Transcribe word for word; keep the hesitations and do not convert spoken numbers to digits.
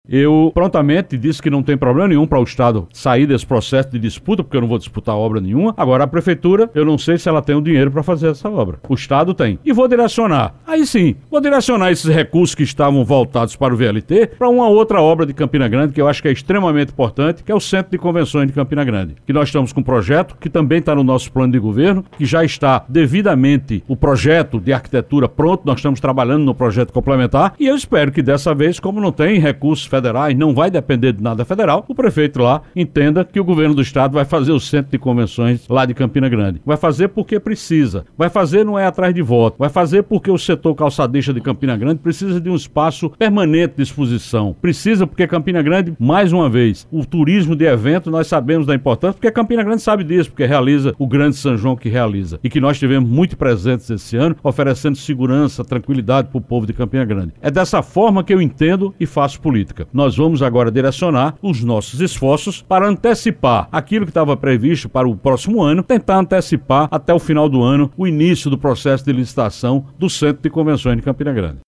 Eu prontamente disse que não tem problema nenhum para o Estado sair desse processo de disputa, porque eu não vou disputar obra nenhuma. Agora, a Prefeitura, eu não sei se ela tem o dinheiro para fazer essa obra. O Estado tem. E vou direcionar. Aí sim, vou direcionar esses recursos que estavam voltados para o V L T para uma outra obra de Campina Grande, que eu acho que é extremamente importante, que é o Centro de Convenções de Campina Grande. Que nós estamos com um projeto que também está no nosso plano de governo, que já está devidamente o projeto de arquitetura pronto, nós estamos trabalhando no projeto complementar, e eu espero que dessa vez, como não tem recursos federais, não vai depender de nada federal, o prefeito lá entenda que o governo do estado vai fazer o Centro de Convenções lá de Campina Grande. Vai fazer porque precisa. Vai fazer não é atrás de voto. Vai fazer porque o setor calçadista de Campina Grande precisa de um espaço permanente de exposição. Precisa porque Campina Grande, mais uma vez, o turismo de evento, nós sabemos da importância, porque Campina Grande sabe disso, porque realiza o grande São João que realiza. E que nós tivemos muito presentes esse ano, oferecendo segurança, tranquilidade para o povo de Campina Grande. É dessa forma que eu entendo e faço política. Nós vamos agora direcionar os nossos esforços para antecipar aquilo que estava previsto para o próximo ano, tentar antecipar até o final do ano o início do processo de licitação do Centro de Convenções de Campina Grande.